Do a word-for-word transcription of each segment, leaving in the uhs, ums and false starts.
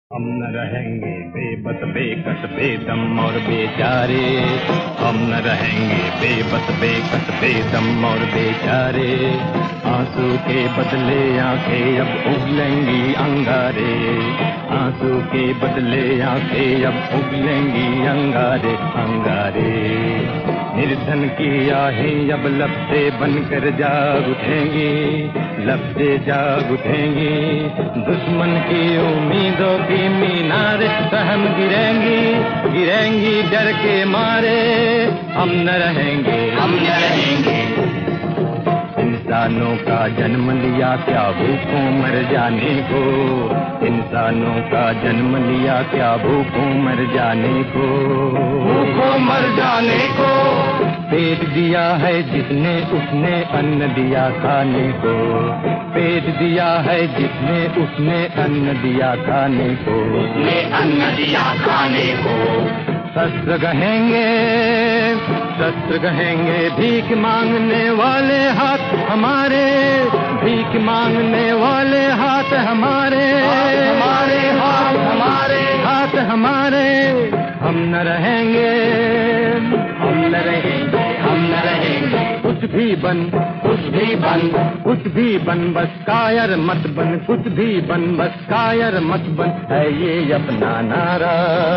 हम न रहेंगे बेबस बेकस बेदम और बेचारे। हम न रहेंगे बेबस बेकस बेदम और बेचारे। आंसू के बदले आंखें अब उगलेंगी अंगारे। आंसू के बदले आंखें अब उगलेंगी अंगारे अंगारे। निर्धन की आहें अब लब से बनकर जाग उठेंगी, लब से जाग उठेंगी। दुश्मन की उम्मीदों की मीनारे सहम गिरेंगी, गिरेंगी डर के मारे। हम न रहेंगे, हम न रहेंगे। इंसानों का जन्म लिया क्या भूखों मर जाने को। इंसानों का जन्म लिया क्या भूखों मर जाने को। भूखों मर जाने को। पेट दिया है जिसने उसने अन्न दिया खाने को। पेट दिया है जिसने उसने अन्न दिया खाने को। उसने अन्न दिया खाने को। शस्त्र कहेंगे, शस्त्र कहेंगे भीख मांगने वाले हाथ हमारे। भीख मांगने वाले हाथ हमारे, हमारे हाथ हमारे हाथ हमारे। हम न रहेंगे, हम न रहेंगे, हम न रहेंगे। कुछ भी बन, कुछ भी बन, कुछ भी बन बस कायर मत बन। कुछ भी बन बस कायर मत बन, है ये अपना नारा।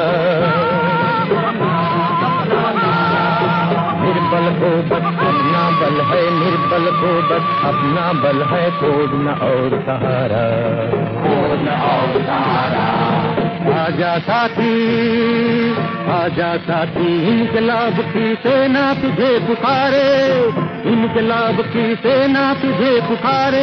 निर्बल को बस अपना बल है, निर्बल को बस अपना बल है। खोज न और सहारा, खोज न और सहारा। आजा साथी, आजा साथी, इनकलाब की सेना तुझे पुकारे। इनकलाब की सेना तुझे पुकारे,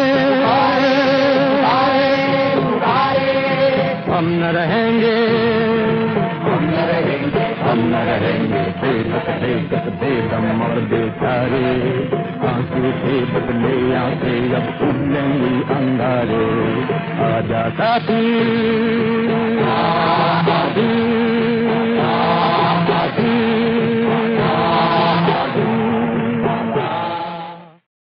पुकारे, पुकारे। हम न रहेंगे, हम न रहेंगे, हम न रहेंगे बेबस बेकस बेदम और बेचारे। आंसू के बदले आंखें अब उगलेंगी अंगारे। आजा साथी, साथी।